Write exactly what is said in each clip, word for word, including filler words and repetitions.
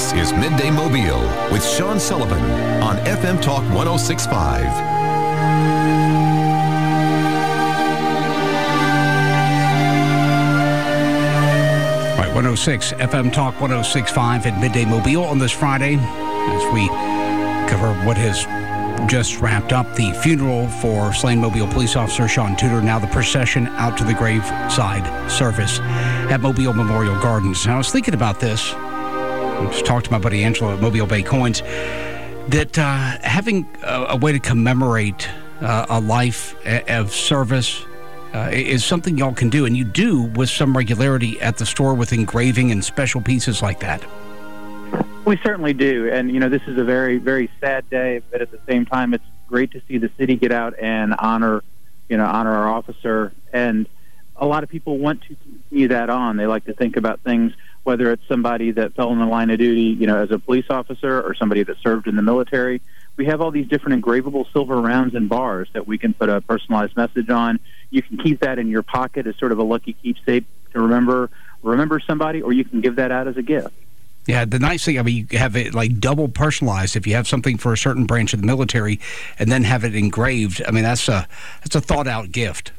This is Midday Mobile with Sean Sullivan on F M Talk one oh six point five. one oh six F M Talk one oh six point five at Midday Mobile on this Friday as we cover what has just wrapped up the funeral for slain Mobile police officer Sean Tudor. Now the procession out to the graveside service at Mobile Memorial Gardens. Now I was thinking about this. I just talked to my buddy Angelo at Mobile Bay Coins that uh, having a, a way to commemorate uh, a life of service Uh, is something y'all can do, and you do with some regularity at the store with engraving and special pieces like that. We certainly do, and you know this is a very, very sad day, but at the same time, it's great to see the city get out and honor, you know, honor our officer. And a lot of people want to continue that on. They like to think about things, whether it's somebody that fell in the line of duty, you know, as a police officer, or somebody that served in the military. We have all these different engravable silver rounds and bars that we can put a personalized message on. You can keep that in your pocket as sort of a lucky keepsake to remember remember somebody, or you can give that out as a gift. Yeah, the nice thing, I mean, you have it like double personalized. If you have something for a certain branch of the military and then have it engraved, I mean, that's a that's a thought-out gift.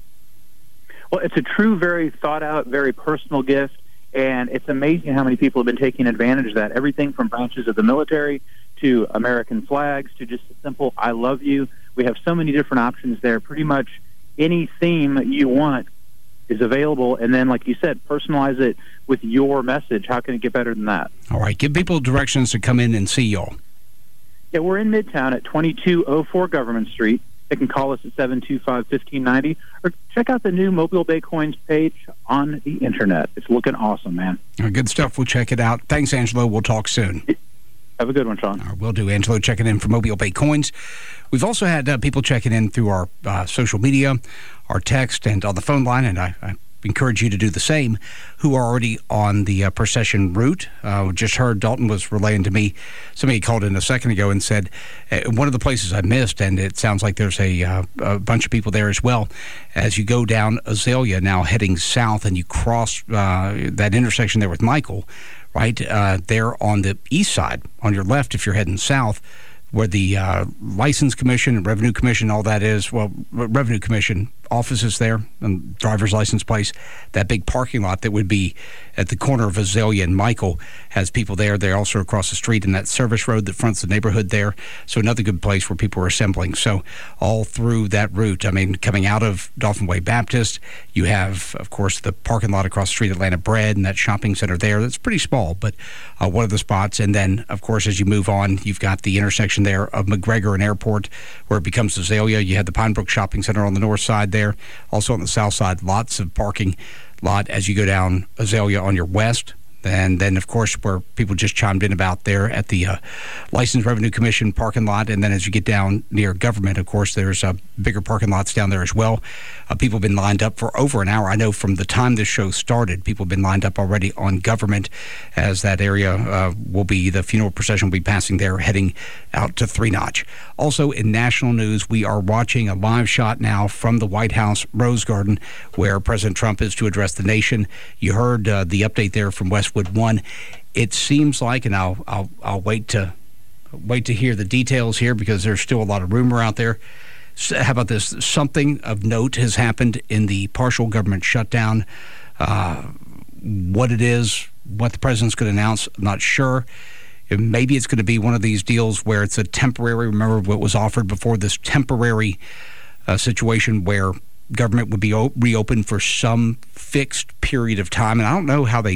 Well, it's a true, very thought-out, very personal gift, and it's amazing how many people have been taking advantage of that. Everything from branches of the military to American flags to just a simple I love you. We have so many different options there. Pretty much any theme you want is available, and then, like you said, personalize it with your message. How can it get better than that? All right, give people directions to come in and see y'all. Yeah, we're in Midtown at twenty-two oh four Government Street. They can call us at seven two five, one five nine zero or check out the new Mobile Bay Coins page on the internet. It's looking awesome, man. Good stuff. We'll check it out. Thanks, Angelo. We'll talk soon. Have a good one, Sean. Right, will do. Angelo checking in for Mobile Bay Coins. We've also had uh, people checking in through our uh, social media, our text, and on the phone line, and I, I encourage you to do the same, who are already on the uh, procession route. Uh, just heard Dalton was relaying to me, somebody called in a second ago and said, uh, one of the places I missed, and it sounds like there's a, uh, a bunch of people there as well, as you go down Azalea now heading south and you cross uh, that intersection there with Michael, right uh, there on the east side, on your left if you're heading south, where the uh, License Commission and Revenue Commission, all that is, well, Revenue Commission offices there, and driver's license place, that big parking lot that would be at the corner of Azalea and Michael has people there. They're also across the street in that service road that fronts the neighborhood there. So another good place where people are assembling. So all through that route, I mean, coming out of Dauphin Way Baptist, you have, of course, the parking lot across the street, Atlanta Bread, and that shopping center there. That's pretty small, but uh, one of the spots. And then, of course, as you move on, you've got the intersection there of McGregor and Airport, where it becomes Azalea. You have the Pine Brook Shopping Center on the north side there. Also on the south side, lots of parking lot as you go down Azalea on your west. And then, of course, where people just chimed in about there at the uh, License Revenue Commission parking lot. And then as you get down near Government, of course, there's uh, bigger parking lots down there as well. Uh, people have been lined up for over an hour. I know from the time this show started, people have been lined up already on Government, as that area uh, will be, the funeral procession will be passing there, heading out to Three Notch. Also in national news, we are watching a live shot now from the White House Rose Garden, where President Trump is to address the nation. You heard uh, the update there from Westwood One. It seems like, and I'll I'll I'll wait to wait to hear the details here because there's still a lot of rumor out there. So how about this? Something of note has happened in the partial government shutdown. Uh, what it is, what the president's going to announce, I'm not sure. Maybe it's going to be one of these deals where it's a temporary, remember what was offered before, this temporary uh, situation where government would be o- reopened for some fixed period of time. And I don't know how they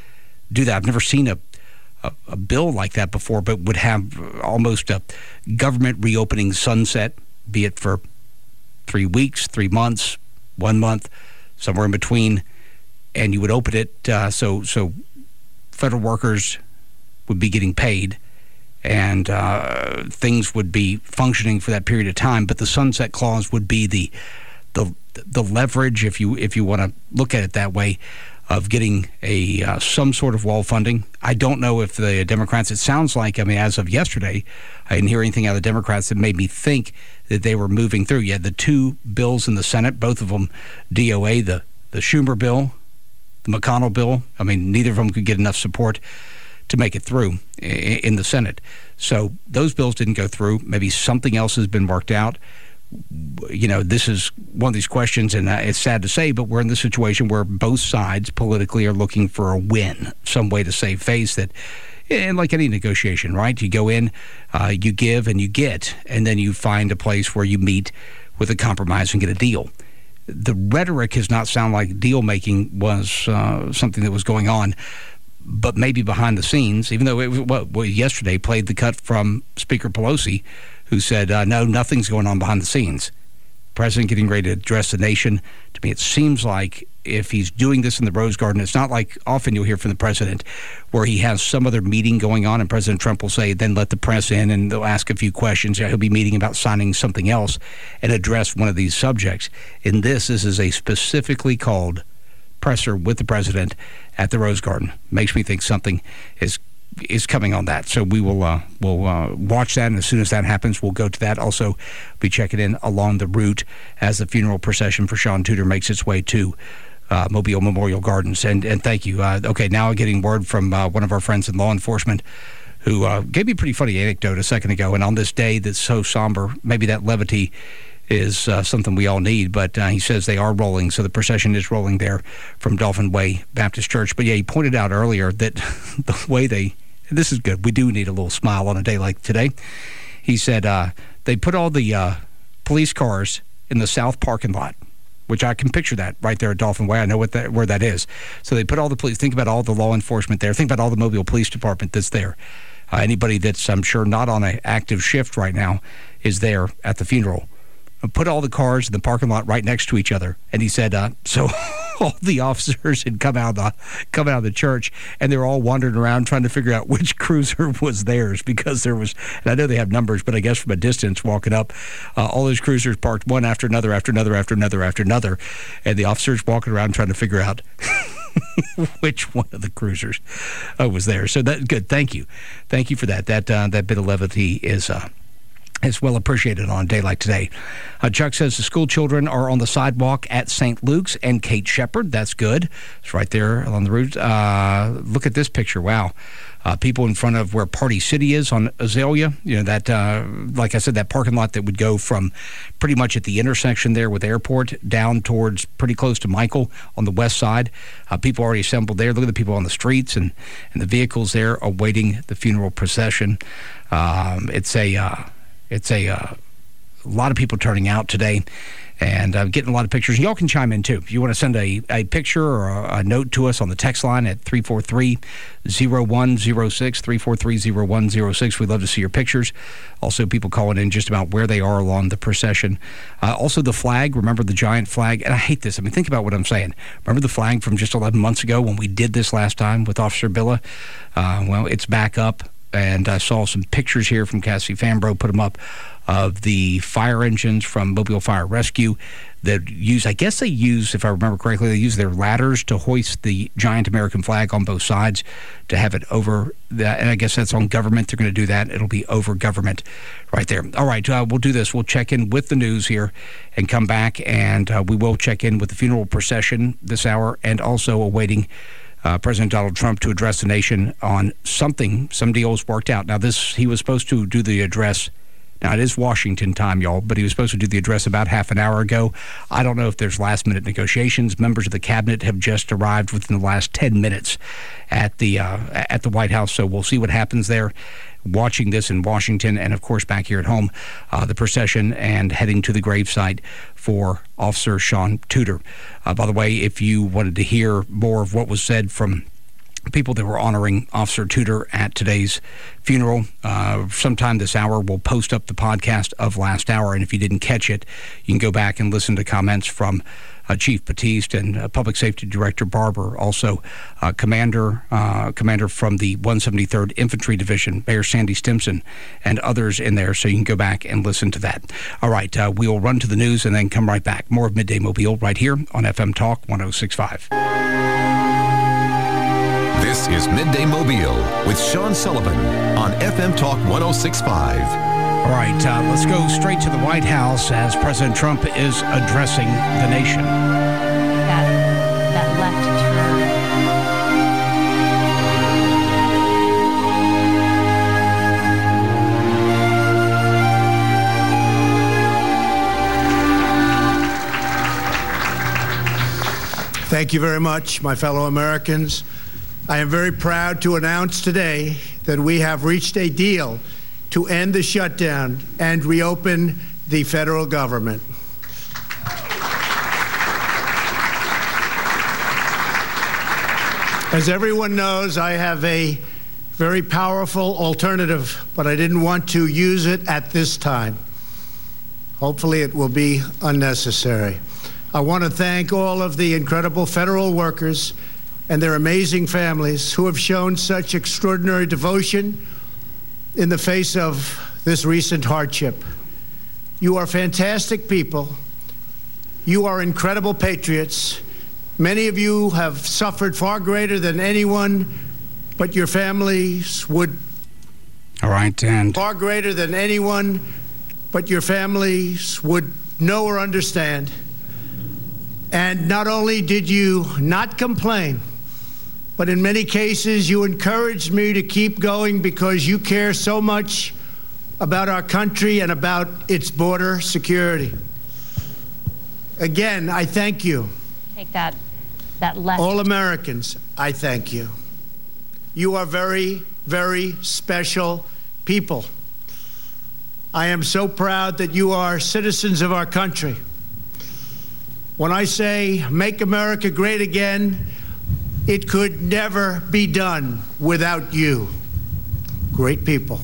do that. I've never seen a, a, a bill like that before, but would have almost a government reopening sunset, be it for three weeks, three months, one month, somewhere in between. And you would open it uh, so so federal workers would be getting paid and uh, things would be functioning for that period of time. But the sunset clause would be the the the leverage, if you if you want to look at it that way, of getting a uh, some sort of wall funding. I don't know if the Democrats, it sounds like, I mean, as of yesterday, I didn't hear anything out of the Democrats that made me think that they were moving through. You had the two bills in the Senate, both of them D O A, the, the Schumer bill, the McConnell bill. I mean, neither of them could get enough support to make it through in the Senate. So those bills didn't go through. Maybe something else has been worked out. You know, this is one of these questions, and it's sad to say, but we're in the situation where both sides politically are looking for a win, some way to save face that, and like any negotiation, right? You go in, uh, you give and you get, and then you find a place where you meet with a compromise and get a deal. The rhetoric does not sound like deal-making was uh, something that was going on, but maybe behind the scenes, even though it was, well, well, yesterday played the cut from Speaker Pelosi, who said, uh, no, nothing's going on behind the scenes. President getting ready to address the nation. To me, it seems like if he's doing this in the Rose Garden, it's not like often you'll hear from the president where he has some other meeting going on and President Trump will say, then let the press in and they'll ask a few questions. He'll be meeting about signing something else and address one of these subjects. In this, this is a specifically called presser with the president at the Rose Garden. Makes me think something is is coming on that. So we will uh, we'll uh, watch that, and as soon as that happens, we'll go to that. Also, be checking in along the route as the funeral procession for Sean Tudor makes its way to uh, Mobile Memorial Gardens. And and thank you. Uh, okay, now getting word from uh, one of our friends in law enforcement who uh, gave me a pretty funny anecdote a second ago. And on this day that's so somber, maybe that levity is uh, something we all need, but uh, he says they are rolling, so the procession is rolling there from Dolphin Way Baptist Church. But yeah, he pointed out earlier that the way they, this is good, we do need a little smile on a day like today. He said uh, they put all the uh, police cars in the south parking lot, which I can picture that right there at Dolphin Way. I know what that, where that is. So they put all the police, think about all the law enforcement there, think about all the Mobile Police Department that's there. Uh, anybody that's, I'm sure, not on an active shift right now is there at the funeral. Put all the cars in the parking lot right next to each other. And he said, uh, so all the officers had come out of the, come out of the church, and they were all wandering around trying to figure out which cruiser was theirs, because there was, and I know they have numbers, but I guess from a distance walking up, uh, all those cruisers parked one after another, after another, after another, after another, and the officers walking around trying to figure out which one of the cruisers uh, was there. So that good. Thank you. Thank you for that. That, uh, that bit of levity is... Uh, It's well appreciated on a day like today. Uh, Chuck says the school children are on the sidewalk at Saint Luke's and Kate Shepherd. That's good. It's right there along the route. Uh, look at this picture. Wow. Uh, people in front of where Party City is on Azalea. You know, that, uh, like I said, that parking lot that would go from pretty much at the intersection there with Airport down towards pretty close to Michael on the west side. Uh, people already assembled there. Look at the people on the streets and, and the vehicles there awaiting the funeral procession. Um, it's a... Uh, It's a, uh, a lot of people turning out today and uh, getting a lot of pictures. Y'all can chime in, too. If you want to send a, a picture or a, a note to us on the text line at three four three, zero one zero six, three four three, zero one zero six. We'd love to see your pictures. Also, people calling in just about where they are along the procession. Uh, also, the flag. Remember the giant flag? And I hate this. I mean, think about what I'm saying. Remember the flag from just eleven months ago when we did this last time with Officer Billa? Uh, well, it's back up. And I saw some pictures here from Cassie Fambro, put them up, of the fire engines from Mobile Fire Rescue that use, I guess they use, if I remember correctly, they use their ladders to hoist the giant American flag on both sides to have it over that. And I guess that's on government. They're going to do that. It'll be over government right there. All right, uh, we'll do this. We'll check in with the news here and come back, and uh, we will check in with the funeral procession this hour and also awaiting Uh, President Donald Trump to address the nation on something, some deals worked out. Now, this, he was supposed to do the address. Now, it is Washington time, y'all, but he was supposed to do the address about half an hour ago. I don't know if there's last-minute negotiations. Members of the cabinet have just arrived within the last ten minutes at the uh, at the White House, so we'll see what happens there. Watching this in Washington and, of course, back here at home, uh, the procession and heading to the gravesite for Officer Sean Tudor. Uh, by the way, if you wanted to hear more of what was said from people that were honoring Officer Tudor at today's funeral, uh, sometime this hour, we'll post up the podcast of last hour. And if you didn't catch it, you can go back and listen to comments from Uh, Chief Batiste and uh, Public Safety Director Barber, also uh, Commander uh, Commander from the one seventy-third Infantry Division, Mayor Sandy Stimson, and others in there, so you can go back and listen to that. All right, uh, we will run to the news and then come right back. More of Midday Mobile right here on F M Talk one oh six point five. This is Midday Mobile with Sean Sullivan on F M Talk one oh six point five. All right, uh, let's go straight to the White House as President Trump is addressing the nation. That, that left turn. Thank you very much, my fellow Americans. I am very proud to announce today that we have reached a deal to end the shutdown and reopen the federal government. As everyone knows, I have a very powerful alternative, but I didn't want to use it at this time. Hopefully it will be unnecessary. I want to thank all of the incredible federal workers and their amazing families who have shown such extraordinary devotion in the face of this recent hardship. You are fantastic people. You are incredible patriots. Many of you have suffered far greater than anyone but your families would. All right, and far greater than anyone but your families would know or understand. And not only did you not complain, but in many cases you encouraged me to keep going because you care so much about our country and about its border security. Again, I thank you. Take that, that left. All Americans, I thank you. You are very, very special people. I am so proud that you are citizens of our country. When I say make America great again, it could never be done without you. Great people.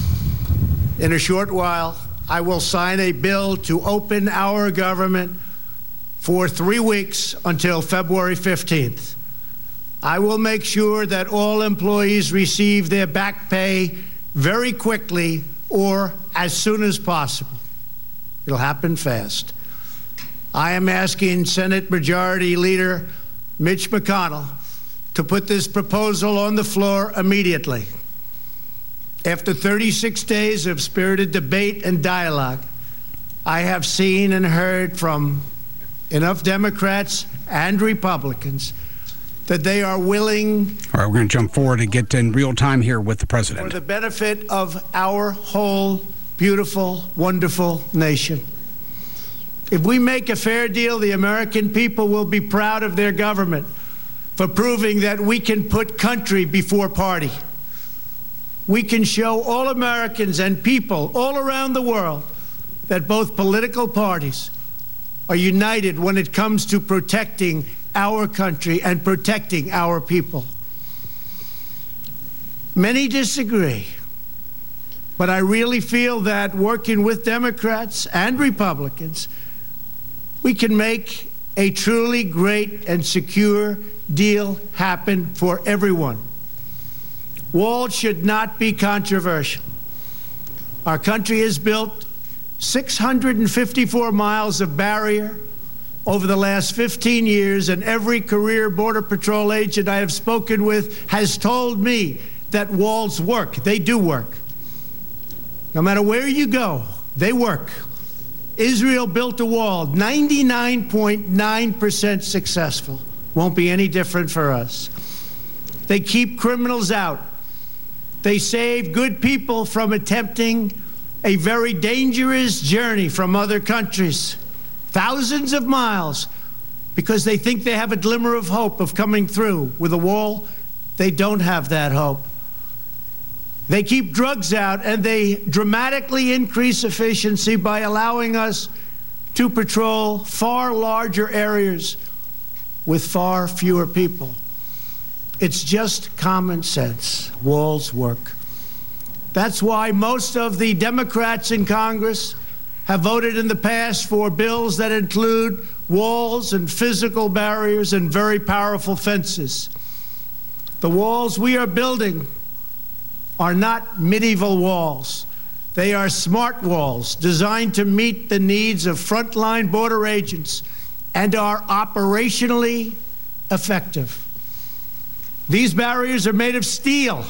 In a short while, I will sign a bill to open our government for three weeks until February fifteenth. I will make sure that all employees receive their back pay very quickly or as soon as possible. It'll happen fast. I am asking Senate Majority Leader Mitch McConnell to put this proposal on the floor immediately. After thirty-six days of spirited debate and dialogue, I have seen and heard from enough Democrats and Republicans that they are willing. All right, we're going to jump forward and get in real time here with the president. For the benefit of our whole beautiful, wonderful nation. If we make a fair deal, the American people will be proud of their government for proving that we can put country before party. We can show all Americans and people all around the world that both political parties are united when it comes to protecting our country and protecting our people. Many disagree, but I really feel that working with Democrats and Republicans, we can make a truly great and secure deal happen for everyone. Walls should not be controversial. Our country has built six hundred fifty-four miles of barrier over the last fifteen years, and every career Border Patrol agent I have spoken with has told me that walls work. They do work. No matter where you go, they work. Israel built a wall, ninety-nine point nine percent successful. Won't be any different for us. They keep criminals out. They save good people from attempting a very dangerous journey from other countries, thousands of miles, because they think they have a glimmer of hope of coming through. With a wall, they don't have that hope. They keep drugs out, and they dramatically increase efficiency by allowing us to patrol far larger areas with far fewer people. It's just common sense. Walls work. That's why most of the Democrats in Congress have voted in the past for bills that include walls and physical barriers and very powerful fences. The walls we are building are not medieval walls. They are smart walls designed to meet the needs of frontline border agents and are operationally effective. These barriers are made of steel,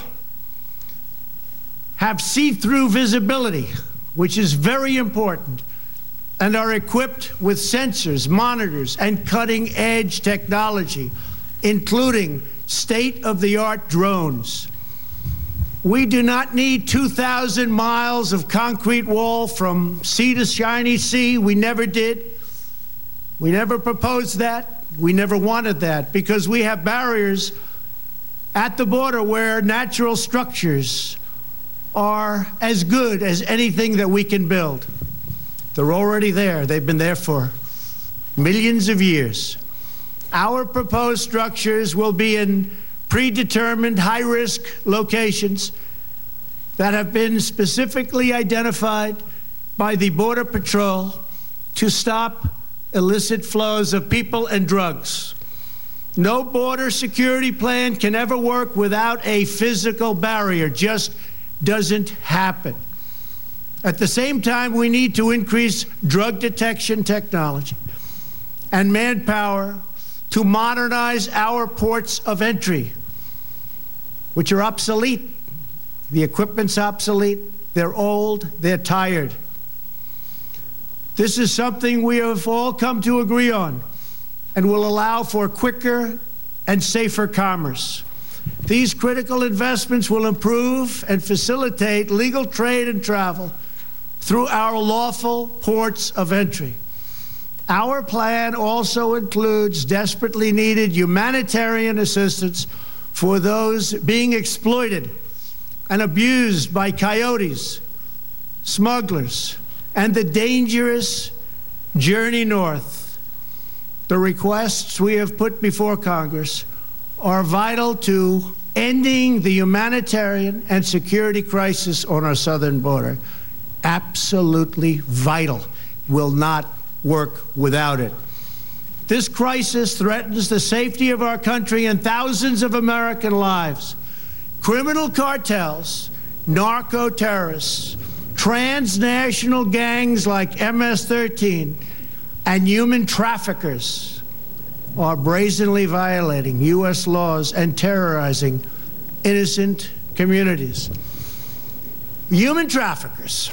have see-through visibility, which is very important, and are equipped with sensors, monitors, and cutting-edge technology, including state-of-the-art drones. We do not need two thousand miles of concrete wall from sea to shiny sea. We never did. We never proposed that. We never wanted that because we have barriers at the border where natural structures are as good as anything that we can build. They're already there. They've been there for millions of years. Our proposed structures will be in predetermined high-risk locations that have been specifically identified by the Border Patrol to stop illicit flows of people and drugs. No border security plan can ever work without a physical barrier. Just doesn't happen. At the same time, we need to increase drug detection technology and manpower to modernize our ports of entry, which are obsolete. The equipment's obsolete. They're old. They're tired. This is something we have all come to agree on and will allow for quicker and safer commerce. These critical investments will improve and facilitate legal trade and travel through our lawful ports of entry. Our plan also includes desperately needed humanitarian assistance for those being exploited and abused by coyotes, smugglers, and the dangerous journey north. The requests we have put before Congress are vital to ending the humanitarian and security crisis on our southern border. Absolutely vital. Will not work without it. This crisis threatens the safety of our country and thousands of American lives. Criminal cartels, narco-terrorists, transnational gangs like M S thirteen, and human traffickers are brazenly violating U S laws and terrorizing innocent communities. Human traffickers.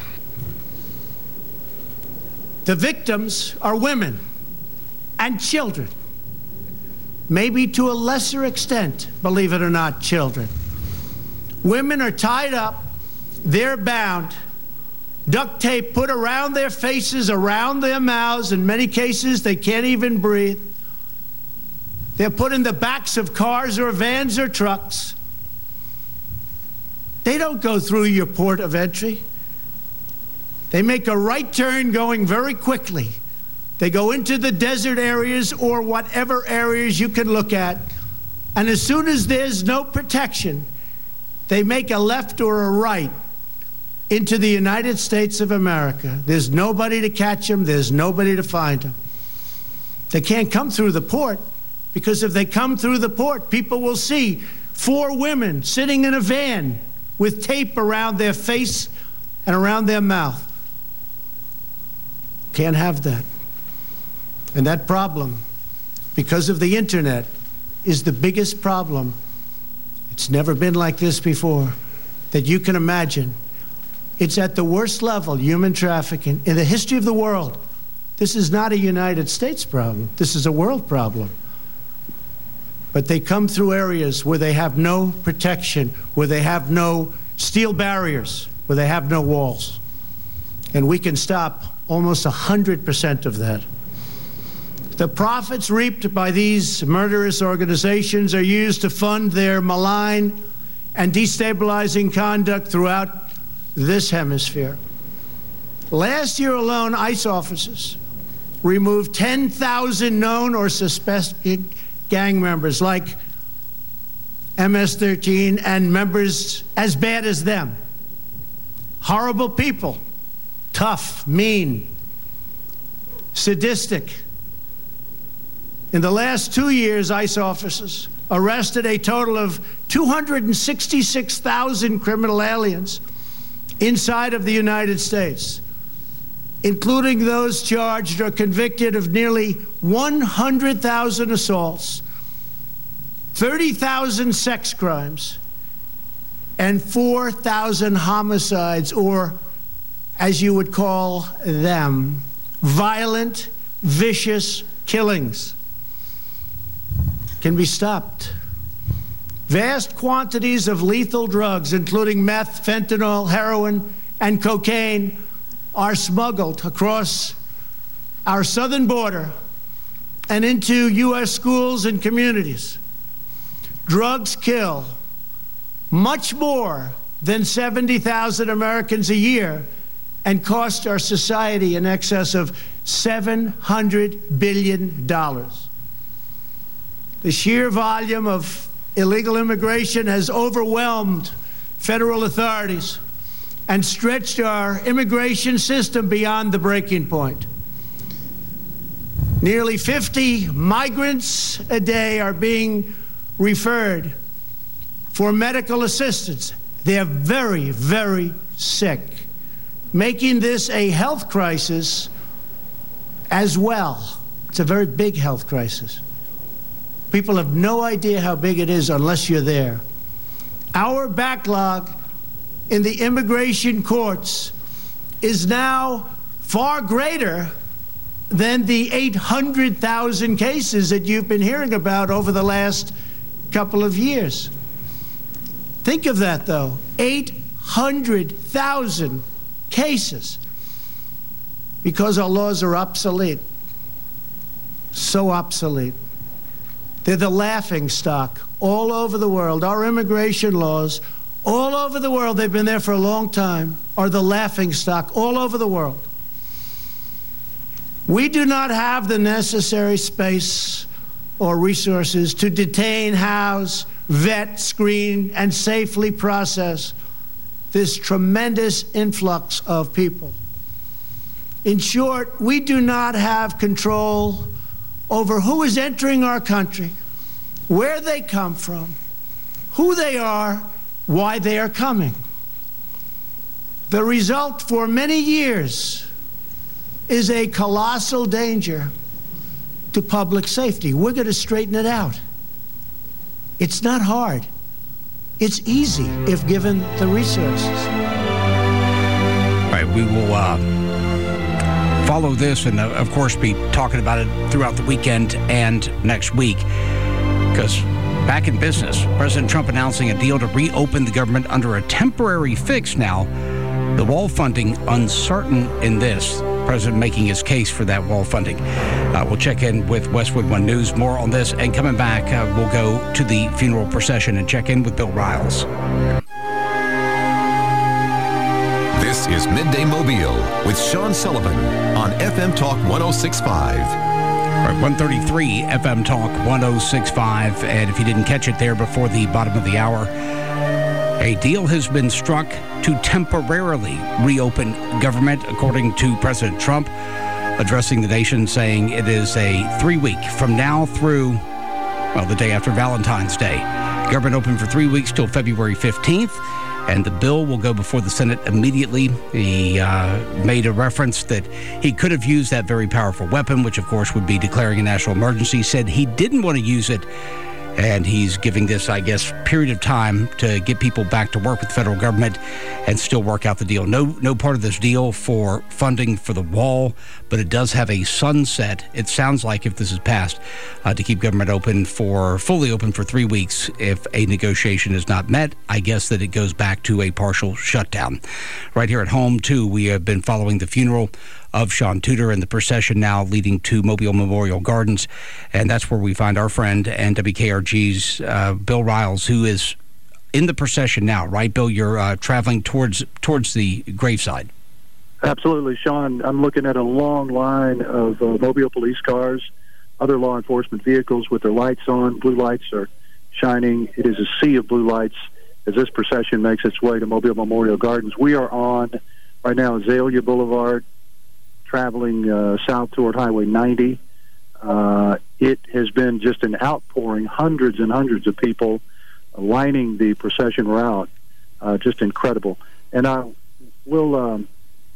The victims are women and children. Maybe to a lesser extent, believe it or not, children. Women are tied up, they're bound, duct tape put around their faces, around their mouths. In many cases, they can't even breathe. They're put in the backs of cars or vans or trucks. They don't go through your port of entry. They make a right turn going very quickly. They go into the desert areas or whatever areas you can look at. And as soon as there's no protection, they make a left or a right into the United States of America. There's nobody to catch them. There's nobody to find them. They can't come through the port because if they come through the port, people will see four women sitting in a van with tape around their face and around their mouth. Can't have that. And that problem, because of the internet, is the biggest problem. It's never been like this before that you can imagine. It's at the worst level, human trafficking, in the history of the world. This is not a United States problem. This is a world problem. But they come through areas where they have no protection, where they have no steel barriers, where they have no walls. And we can stop almost one hundred percent of that. The profits reaped by these murderous organizations are used to fund their malign and destabilizing conduct throughout this hemisphere. Last year alone, ICE officers removed ten thousand known or suspected gang members like M S thirteen and members as bad as them. Horrible people, tough, mean, sadistic. In the last two years, ICE officers arrested a total of two hundred sixty-six thousand criminal aliens inside of the United States, including those charged or convicted of nearly one hundred thousand assaults, thirty thousand sex crimes, and four thousand homicides, or as you would call them, violent, vicious killings. Can be stopped. Vast quantities of lethal drugs, including meth, fentanyl, heroin, and cocaine, are smuggled across our southern border and into U S schools and communities. Drugs kill much more than seventy thousand Americans a year and cost our society in excess of seven hundred billion dollars. The sheer volume of illegal immigration has overwhelmed federal authorities and stretched our immigration system beyond the breaking point. Nearly fifty migrants a day are being referred for medical assistance. They are very, very sick, making this a health crisis as well. It's a very big health crisis. People have no idea how big it is unless you're there. Our backlog in the immigration courts is now far greater than the eight hundred thousand cases that you've been hearing about over the last couple of years. Think of that, though. eight hundred thousand cases because our laws are obsolete. So obsolete. They're the laughing stock all over the world. Our immigration laws, all over the world, they've been there for a long time, are the laughing stock all over the world. We do not have the necessary space or resources to detain, house, vet, screen, and safely process this tremendous influx of people. In short, we do not have control over who is entering our country, where they come from, who they are, why they are coming. The result for many years is a colossal danger to public safety. We're going to straighten it out. It's not hard. It's easy if given the resources. All right, we will uh, follow this and, uh, of course, be talking about it throughout the weekend and next week. Because back in business, President Trump announcing a deal to reopen the government under a temporary fix now. The wall funding uncertain in this. President making his case for that wall funding. Uh, we'll check in with Westwood One News. More on this. And coming back, uh, we'll go to the funeral procession and check in with Bill Riles. This is Midday Mobile with Sean Sullivan on F M Talk one oh six point five. All right, one thirty-three F M Talk one oh six point five. And if you didn't catch it there before the bottom of the hour, a deal has been struck to temporarily reopen government, according to President Trump, addressing the nation, saying it is a three-week from now through, well, the day after Valentine's Day. Government open for three weeks till February fifteenth, and the bill will go before the Senate immediately. He uh, made a reference that he could have used that very powerful weapon, which, of course, would be declaring a national emergency, said he didn't want to use it. And he's giving this, I guess, period of time to get people back to work with the federal government and still work out the deal. No no part of this deal for funding for the wall, but it does have a sunset, it sounds like, if this is passed, uh, to keep government open for, fully open for three weeks. If a negotiation is not met, I guess that it goes back to a partial shutdown. Right here at home, too, we have been following the funeral of Sean Tudor and the procession now leading to Mobile Memorial Gardens. And that's where we find our friend and W K R G's uh, Bill Riles, who is in the procession now. Right, Bill? You're uh, traveling towards towards the graveside. Absolutely, Sean. I'm looking at a long line of uh, Mobile police cars, other law enforcement vehicles with their lights on. Blue lights are shining. It is a sea of blue lights as this procession makes its way to Mobile Memorial Gardens. We are on, right now, Azalea Boulevard, traveling uh, south toward Highway ninety. Uh, it has been just an outpouring, hundreds and hundreds of people lining the procession route. Uh, just incredible. And I will um,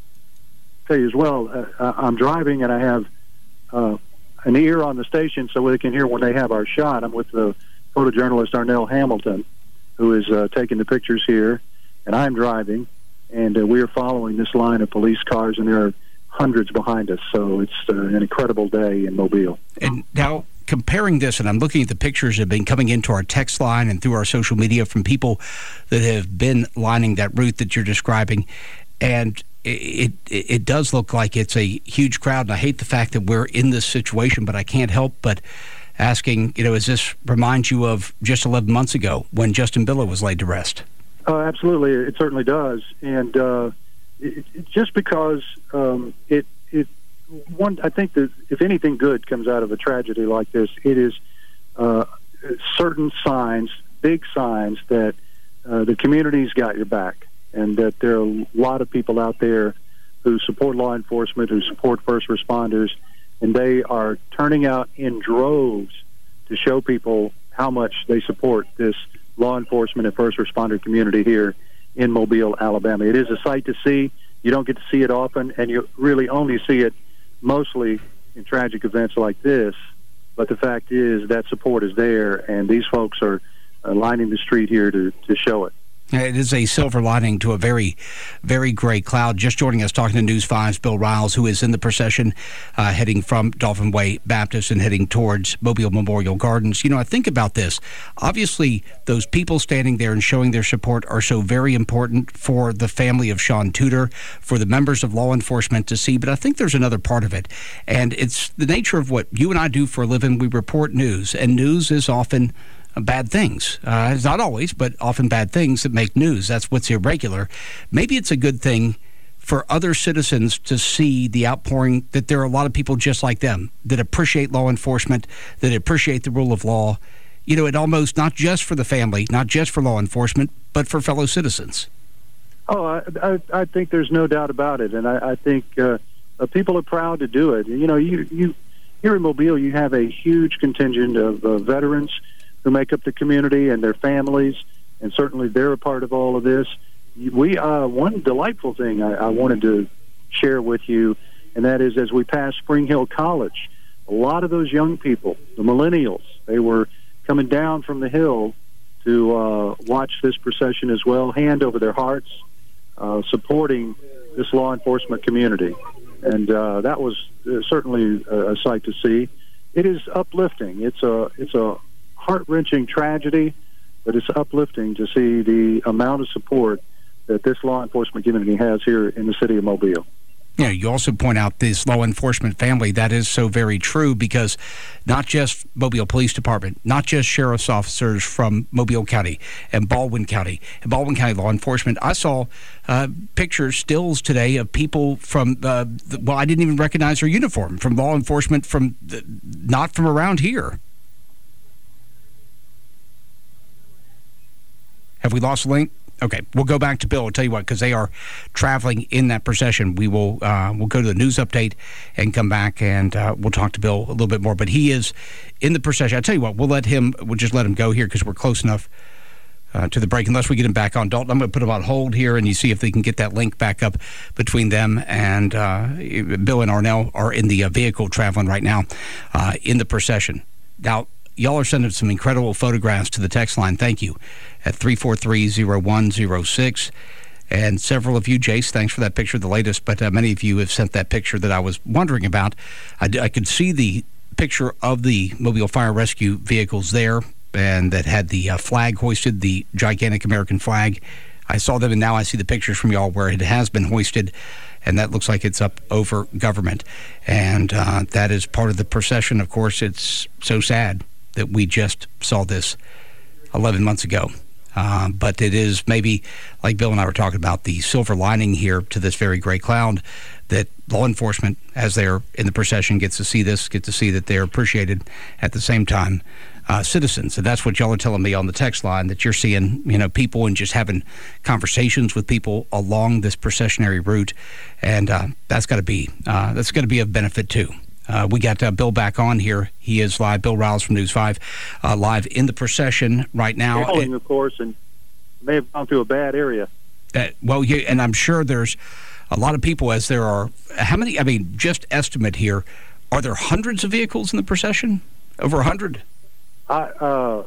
tell you as well, uh, I'm driving and I have uh, an ear on the station so they can hear when they have our shot. I'm with the photojournalist Arnell Hamilton, who is uh, taking the pictures here, and I'm driving, and uh, we are following this line of police cars, and there are hundreds behind us, so it's uh, an incredible day in Mobile. And now, comparing this, and I'm looking at the pictures that have been coming into our text line and through our social media from people that have been lining that route that you're describing, and it, it it does look like it's a huge crowd, and I hate the fact that we're in this situation, but I can't help but asking, you know, does this remind you of just eleven months ago when Justin Billow was laid to rest? Uh, absolutely, it certainly does, and uh, it, it, just because um, it it one, I think that if anything good comes out of a tragedy like this, it is uh, certain signs, big signs that uh, the community's got your back, and that there are a lot of people out there who support law enforcement, who support first responders, and they are turning out in droves to show people how much they support this law enforcement and first responder community here in Mobile, Alabama. It is a sight to see. You don't get to see it often, and you really only see it mostly in tragic events like this. But the fact is that support is there, and these folks are uh, lining the street here to, to show it. It is a silver lining to a very, very gray cloud. Just joining us, talking to News five's Bill Riles, who is in the procession uh, heading from Dolphin Way Baptist and heading towards Mobile Memorial Gardens. You know, I think about this. Obviously, those people standing there and showing their support are so very important for the family of Sean Tudor, for the members of law enforcement to see. But I think there's another part of it, and it's the nature of what you and I do for a living. We report news, and news is often bad things. Uh, it's not always, but often bad things that make news. That's what's irregular. Maybe it's a good thing for other citizens to see the outpouring that there are a lot of people just like them that appreciate law enforcement, that appreciate the rule of law. You know, it almost not just for the family, not just for law enforcement, but for fellow citizens. Oh, I, I, I think there's no doubt about it, and I, I think uh, uh, people are proud to do it. You know, you, you here in Mobile, you have a huge contingent of uh, veterans who make up the community and their families, and certainly they're a part of all of this. We uh, one delightful thing I, I wanted to share with you, and that is as we pass Spring Hill College, a lot of those young people, the millennials, they were coming down from the hill to uh, watch this procession as well, hand over their hearts, uh, supporting this law enforcement community. And uh, that was uh, certainly a, a sight to see. It is uplifting. It's a it's a heart-wrenching tragedy, but it's uplifting to see the amount of support that this law enforcement community has here in the city of Mobile. Yeah, you also point out this law enforcement family. That is so very true, because not just Mobile Police Department, not just sheriff's officers from Mobile County and Baldwin County, and Baldwin County law enforcement. I saw uh, pictures, stills today of people from, uh, the, well, I didn't even recognize their uniform, from law enforcement from the, not from around here. Have we lost a link? Okay, we'll go back to Bill. I'll tell you what, because they are traveling in that procession. We will uh, we'll go to the news update and come back, and uh, we'll talk to Bill a little bit more. But he is in the procession. I'll tell you what, we'll let him. We'll just let him go here because we're close enough uh, to the break. Unless we get him back on, Dalton, I'm going to put him on hold here, and you see if they can get that link back up between them. And uh, Bill and Arnell are in the uh, vehicle traveling right now uh, in the procession. Now, y'all are sending some incredible photographs to the text line. Thank you. At three four three, zero one zero six. And several of you, Jace, thanks for that picture, the latest, but uh, many of you have sent that picture that I was wondering about. I, I could see the picture of the Mobile Fire Rescue vehicles there, and that had the uh, flag hoisted, the gigantic American flag. I saw them, and now I see the pictures from y'all where it has been hoisted, and that looks like it's up over government. And uh, that is part of the procession. Of course, it's so sad that we just saw this eleven months ago. Uh, but it is maybe, like Bill and I were talking about, the silver lining here to this very gray cloud, that law enforcement, as they're in the procession, gets to see this, get to see that they're appreciated. At the same time, uh, citizens, and that's what y'all are telling me on the text line, that you're seeing, you know, people and just having conversations with people along this processionary route, and uh, that's got to be uh, that's got to be of benefit too. Uh, we got uh, Bill back on here. He is live. Bill Riles from News five, uh, live in the procession right now. Hauling, of course, and may have gone through a bad area. Uh, well, yeah, and I'm sure there's a lot of people, as there are. How many? I mean, just estimate here. Are there hundreds of vehicles in the procession? Over a hundred? I uh,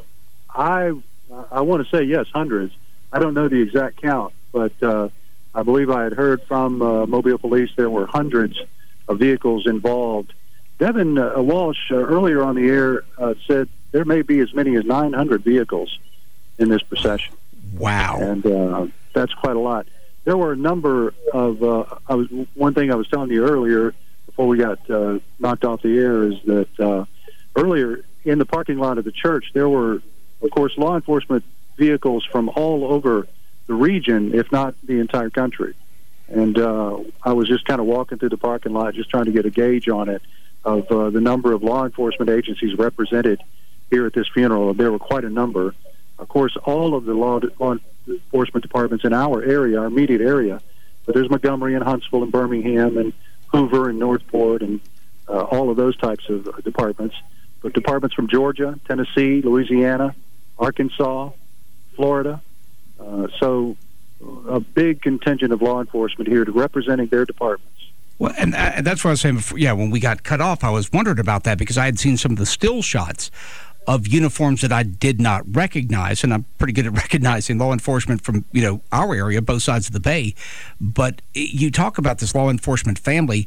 I I want to say yes, hundreds. I don't know the exact count, but uh, I believe I had heard from uh, Mobile Police there were hundreds of vehicles involved. Devin uh, Walsh, uh, earlier on the air, uh, said there may be as many as nine hundred vehicles in this procession. Wow. And uh, that's quite a lot. there were a number of. Uh, I was one thing I was telling you earlier before we got uh, knocked off the air is that uh, earlier in the parking lot of the church there were, of course, law enforcement vehicles from all over the region, if not the entire country. And uh, I was just kind of walking through the parking lot, just trying to get a gauge on it of uh, the number of law enforcement agencies represented here at this funeral. There were quite a number. Of course, all of the law, law enforcement departments in our area, our immediate area, but there's Montgomery and Huntsville and Birmingham and Hoover and Northport and uh, all of those types of uh, departments. But departments from Georgia, Tennessee, Louisiana, Arkansas, Florida. Uh, so a big contingent of law enforcement here to representing their departments. Well, and uh, that's what I was saying before. Yeah, when we got cut off, I was wondering about that because I had seen some of the still shots of uniforms that I did not recognize, and I'm pretty good at recognizing law enforcement from, you know, our area, both sides of the bay. But you talk about this law enforcement family,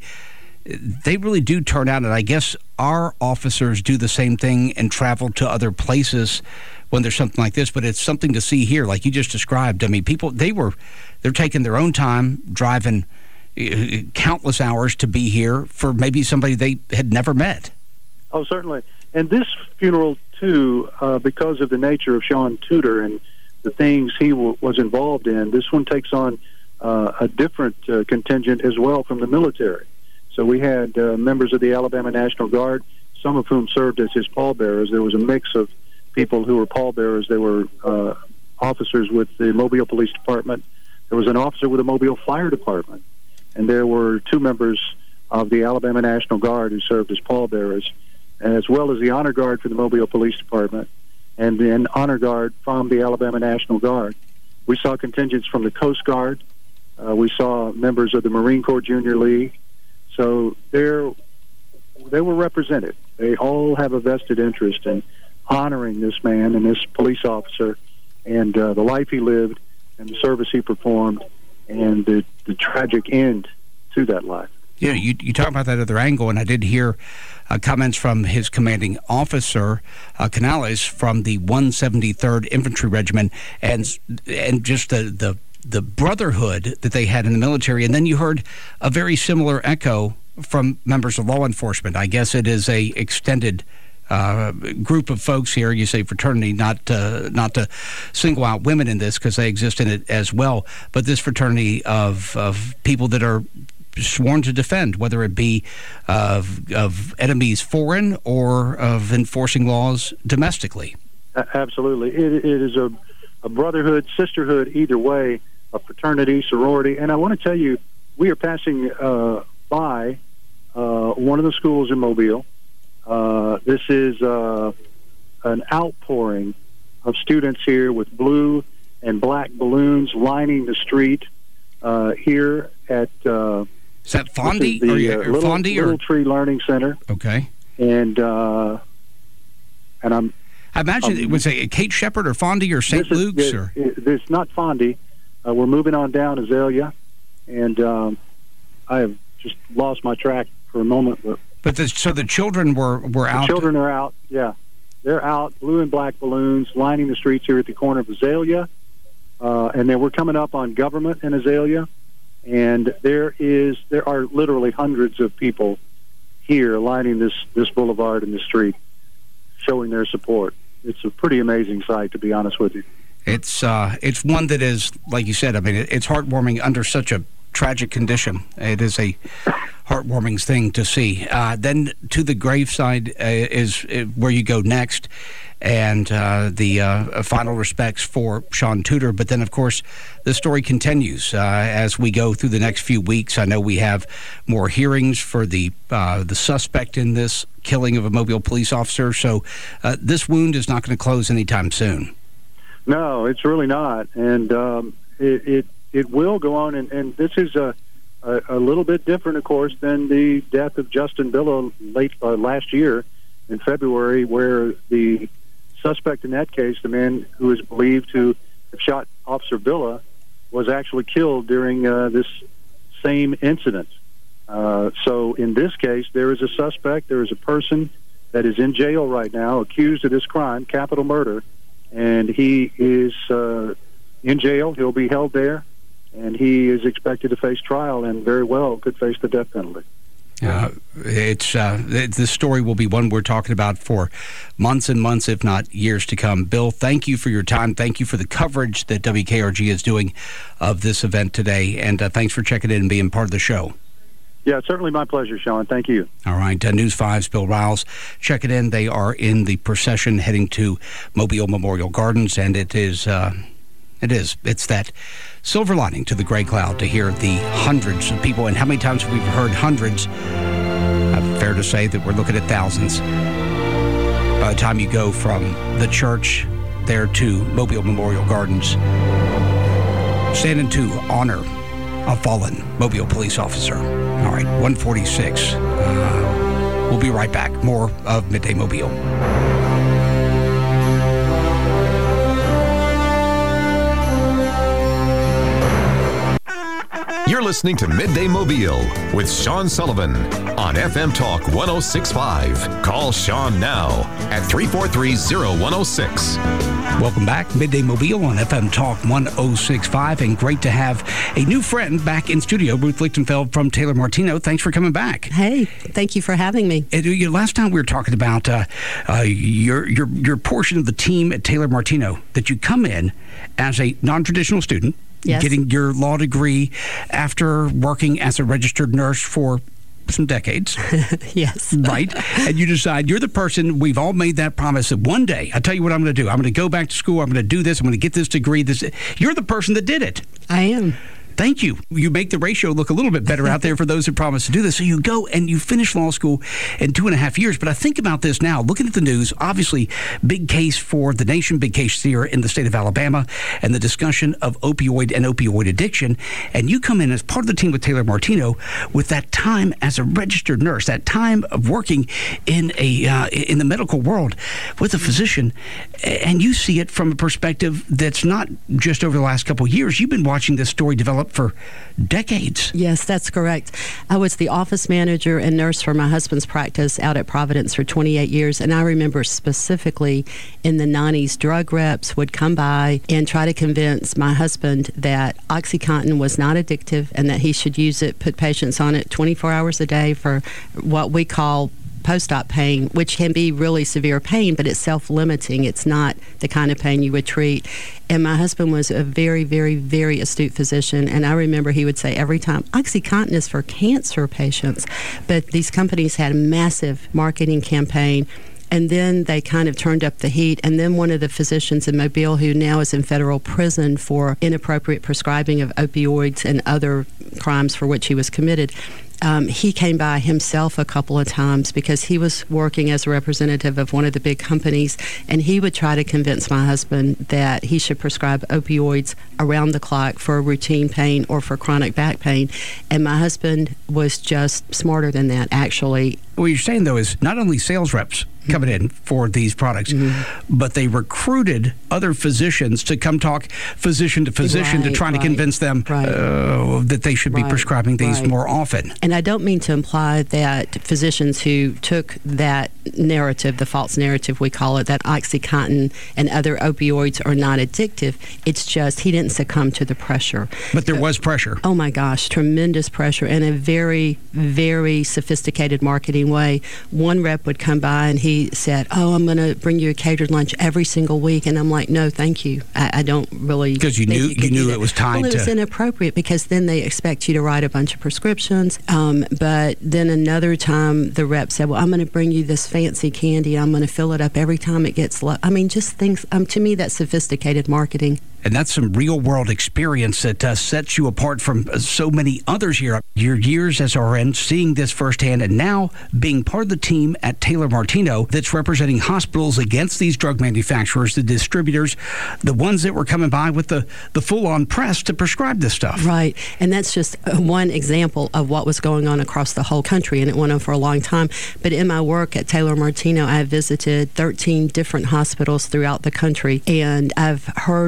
they really do turn out, and I guess our officers do the same thing and travel to other places when there's something like this, but it's something to see here, like you just described. I mean, people, they were, they're taking their own time, driving countless hours to be here for maybe somebody they had never met. Oh, certainly. And this funeral, too, uh, because of the nature of Sean Tudor and the things he w- was involved in, this one takes on uh, a different uh, contingent as well from the military. So we had uh, members of the Alabama National Guard, some of whom served as his pallbearers. There was a mix of people who were pallbearers. They were uh, officers with the Mobile Police Department. There was an officer with the Mobile Fire Department. And there were two members of the Alabama National Guard who served as pallbearers, as well as the Honor Guard for the Mobile Police Department and then Honor Guard from the Alabama National Guard. We saw contingents from the Coast Guard. Uh, we saw members of the Marine Corps Junior League. So they're, they were represented. They all have a vested interest in honoring this man and this police officer and uh, the life he lived and the service he performed and the, the tragic end to that life. Yeah, you, you talk about that other angle, and I did hear uh, comments from his commanding officer, uh, Canales, from the one seventy-third Infantry Regiment, and and just the, the, the brotherhood that they had in the military. And then you heard a very similar echo from members of law enforcement. I guess it is a extended Uh, group of folks here. You say fraternity, not uh, not to single out women in this because they exist in it as well, but this fraternity of of people that are sworn to defend, whether it be of of enemies foreign or of enforcing laws domestically. Absolutely, it, it is a, a brotherhood, sisterhood, either way, a fraternity, sorority. And I want to tell you, we are passing uh, by uh, one of the schools in Mobile. Uh, this is uh, an outpouring of students here with blue and black balloons lining the street uh, here at uh, is that Fondy the, or, or, uh, Little, Fondy Little or Tree Learning Center? Okay, and uh, and I'm I imagine um, it was a Kate Shepherd or Fondy or Saint Luke's is, or it's not Fondy. Uh, we're moving on down Azalea, and um, I have just lost my track for a moment. But But the, so the children were, were out? The children are out, yeah. They're out, blue and black balloons, lining the streets here at the corner of Azalea. Uh, and then we're coming up on Government and Azalea. And there is there are literally hundreds of people here lining this, this boulevard and the street, showing their support. It's a pretty amazing sight, to be honest with you. It's, uh, it's one that is, like you said, I mean, it, it's heartwarming under such a tragic condition. It is a heartwarming thing to see. Uh, then to the graveside uh, is uh, where you go next, and uh, the uh, final respects for Sean Tudor. But then, of course, the story continues uh, as we go through the next few weeks. I know we have more hearings for the uh, the suspect in this killing of a Mobile police officer. So uh, this wound is not going to close anytime soon. No, it's really not, and um, it, it it will go on. And, and this is a A, a little bit different, of course, than the death of Justin Billow late uh, last year in February, where the suspect in that case, the man who is believed to have shot Officer Billow, was actually killed during uh, this same incident. Uh, so in this case, there is a suspect, there is a person that is in jail right now, accused of this crime, capital murder, and he is uh, in jail. He'll be held there. and he is expected to face trial and very well could face the death penalty. Uh, it's uh, this story will be one we're talking about for months and months, if not years to come. Bill, thank you for your time. Thank you for the coverage that W K R G is doing of this event today, and uh, thanks for checking in and being part of the show. Yeah, it's certainly my pleasure, Sean. Thank you. All right. Uh, News five's Bill Riles. Check it in. They are in the procession heading to Mobile Memorial Gardens, and it is, uh, it is, it's that silver lining to the gray cloud to hear the hundreds of people. And how many times have we heard hundreds? Uh, fair to say that we're looking at thousands. By the time you go from the church there to Mobile Memorial Gardens, standing to honor a fallen Mobile police officer. All right, one forty-six. Uh, we'll be right back. More of Midday Mobile. You're listening to Midday Mobile with Sean Sullivan on F M Talk one oh six point five. Call Sean now at three four three, oh one oh six. Welcome back. Midday Mobile on F M Talk one oh six point five. And great to have a new friend back in studio, Ruth Lichtenfeld from Taylor Martino. Thanks for coming back. Hey, thank you for having me. And, you know, last time we were talking about uh, uh, your, your, your portion of the team at Taylor Martino, that you come in as a non-traditional student. Yes. Getting your law degree after working as a registered nurse for some decades. Yes. Right? And you decide you're the person, we've all made that promise that one day, I tell you what I'm going to do. I'm going to go back to school. I'm going to do this. I'm going to get this degree. This. You're the person that did it. I am. Thank you. You make the ratio look a little bit better out there for those who promise to do this. So you go and you finish law school in two and a half years. But I think about this now, looking at the news, obviously, big case for the nation, big case here in the state of Alabama, and the discussion of opioid and opioid addiction. And you come in as part of the team with Taylor Martino with that time as a registered nurse, that time of working in a uh, in the medical world with a physician. And you see it from a perspective that's not just over the last couple of years. You've been watching this story develop for decades. Yes, that's correct. I was the office manager and nurse for my husband's practice out at Providence for twenty-eight years, and I remember specifically in the nineties, drug reps would come by and try to convince my husband that OxyContin was not addictive and that he should use it, put patients on it twenty-four hours a day for what we call post-op pain, which can be really severe pain, but it's self-limiting. It's not the kind of pain you would treat. And my husband was a very, very, very astute physician, and I remember he would say every time, OxyContin is for cancer patients. But these companies had a massive marketing campaign, and then they kind of turned up the heat. And then one of the physicians in Mobile, who now is in federal prison for inappropriate prescribing of opioids and other crimes for which he was committed, Um, he came by himself a couple of times because he was working as a representative of one of the big companies, and he would try to convince my husband that he should prescribe opioids around the clock for routine pain or for chronic back pain. And my husband was just smarter than that, actually. What you're saying, though, is not only sales reps coming in for these products, mm-hmm. but they recruited other physicians to come talk physician to physician right, to try right, to convince them right. uh, that they should right, be prescribing these right. more often. And I don't mean to imply that physicians who took that narrative, the false narrative we call it, that OxyContin and other opioids are not addictive. It's just he didn't succumb to the pressure. But there so, was pressure. Oh, my gosh, tremendous pressure in a very, very sophisticated marketing way. One rep would come by and he said, oh, I'm going to bring you a catered lunch every single week. And I'm like, no, thank you. I, I don't really. Because you knew you, you knew it was tied well, it to. was inappropriate because then they expect you to write a bunch of prescriptions. Um, but then another time the rep said, well, I'm going to bring you this fancy candy. I'm going to fill it up every time it gets low. I mean, just things, um, to me, that's sophisticated marketing. And that's some real-world experience that uh, sets you apart from uh, so many others here. Your years as R N, seeing this firsthand, and now being part of the team at Taylor Martino that's representing hospitals against these drug manufacturers, the distributors, the ones that were coming by with the, the full-on press to prescribe this stuff. Right. And that's just one example of what was going on across the whole country, and it went on for a long time. But in my work at Taylor Martino, I have visited thirteen different hospitals throughout the country, and I've heard Are from... the stories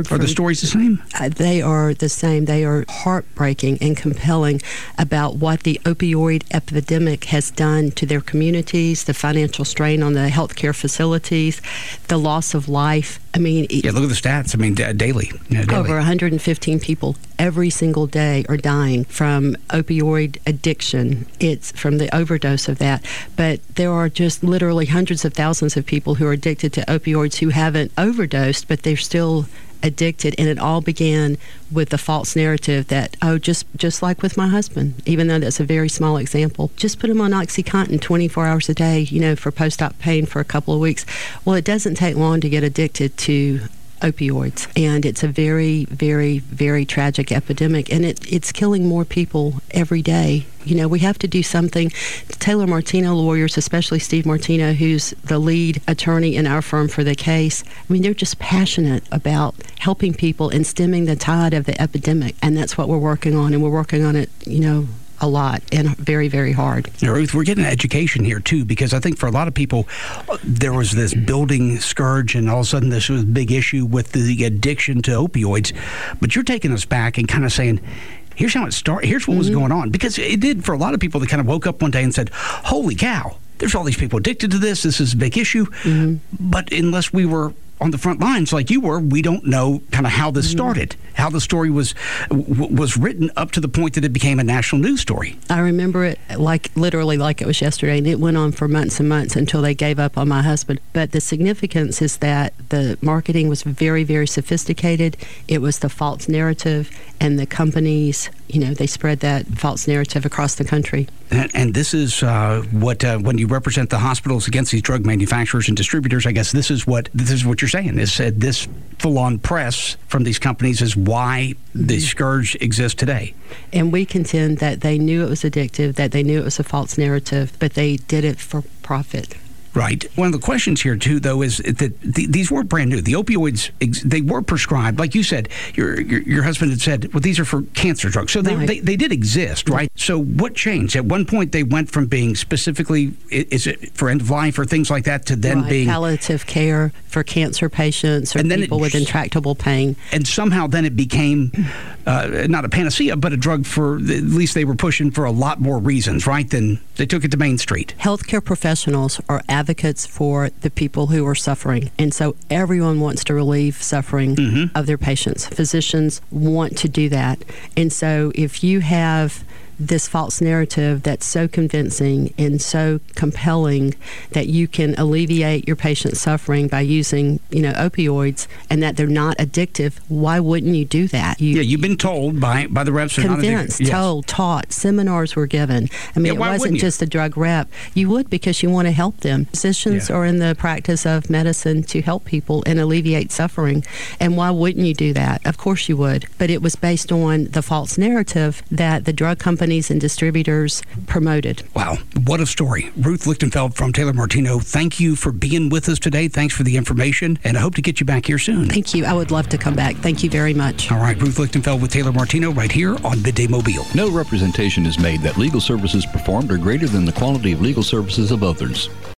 stories the same? Uh, they are the same. They are heartbreaking and compelling about what the opioid epidemic has done to their communities, the financial strain on the healthcare facilities, the loss of life. I mean, yeah, look at the stats. I mean, d- daily, you know, daily. Over one hundred fifteen people every single day are dying from opioid addiction. It's from the overdose of that. But there are just literally hundreds of thousands of people who are addicted to opioids who haven't overdosed, but they're still addicted. And it all began with the false narrative that, oh, just just like with my husband, even though that's a very small example, just put him on OxyContin twenty-four hours a day, you know, for post-op pain for a couple of weeks. Well, it doesn't take long to get addicted to opioids, and it's a very, very, very tragic epidemic, and it, it's killing more people every day. You know, we have to do something. The Taylor Martino lawyers, especially Steve Martino, who's the lead attorney in our firm for the case, I mean, they're just passionate about helping people and stemming the tide of the epidemic, and that's what we're working on, and we're working on it, you know, a lot and very, very hard. Now, Ruth, we're getting education here, too, because I think for a lot of people, there was this building scourge, and all of a sudden this was a big issue with the addiction to opioids. But you're taking us back and kind of saying, here's how it started. Here's what mm-hmm. was going on. Because it did for a lot of people that kind of woke up one day and said, holy cow, there's all these people addicted to this. This is a big issue. Mm-hmm. But unless we were on the front lines like you were, we don't know kind of how this started, how the story was w- was written up to the point that it became a national news story. I remember it like literally like it was yesterday, and it went on for months and months until they gave up on my husband. But the significance is that the marketing was very, very sophisticated. It was the false narrative, and the companies, you know, they spread that false narrative across the country. And, and this is uh, what, uh, when you represent the hospitals against these drug manufacturers and distributors, I guess this is what this is what you're saying, is that this full-on press from these companies is why the scourge exists today. And we contend that they knew it was addictive, that they knew it was a false narrative, but they did it for profit. Right. One of the questions here, too, though, is that the, these weren't brand new. The opioids, they were prescribed. Like you said, your your, your husband had said, well, these are for cancer drugs. So they, right. they, they did exist, right? So what changed? At one point, they went from being specifically, is it for end of life or things like that, to then right. being palliative care for cancer patients or people it, with intractable pain. And somehow then it became uh, not a panacea, but a drug for, at least they were pushing for a lot more reasons, right? Than they took it to Main Street. Healthcare professionals are advocates for the people who are suffering. And so everyone wants to relieve suffering mm-hmm. of their patients. Physicians want to do that. And so if you have this false narrative that's so convincing and so compelling that you can alleviate your patient's suffering by using, you know, opioids, and that they're not addictive, why wouldn't you do that? You, yeah, you've been told by by the reps. Convinced, yes. told, taught, seminars were given. I mean, yeah, it wasn't just a drug rep. You would, because you want to help them. Physicians yeah. are in the practice of medicine to help people and alleviate suffering. And why wouldn't you do that? Of course you would. But it was based on the false narrative that the drug companies and distributors promoted. Wow, what a story. Ruth Lichtenfeld from Taylor Martino, thank you for being with us today. Thanks for the information, and I hope to get you back here soon. Thank you. I would love to come back. Thank you very much. All right, Ruth Lichtenfeld with Taylor Martino right here on Midday Mobile. No representation is made that legal services performed are greater than the quality of legal services of others.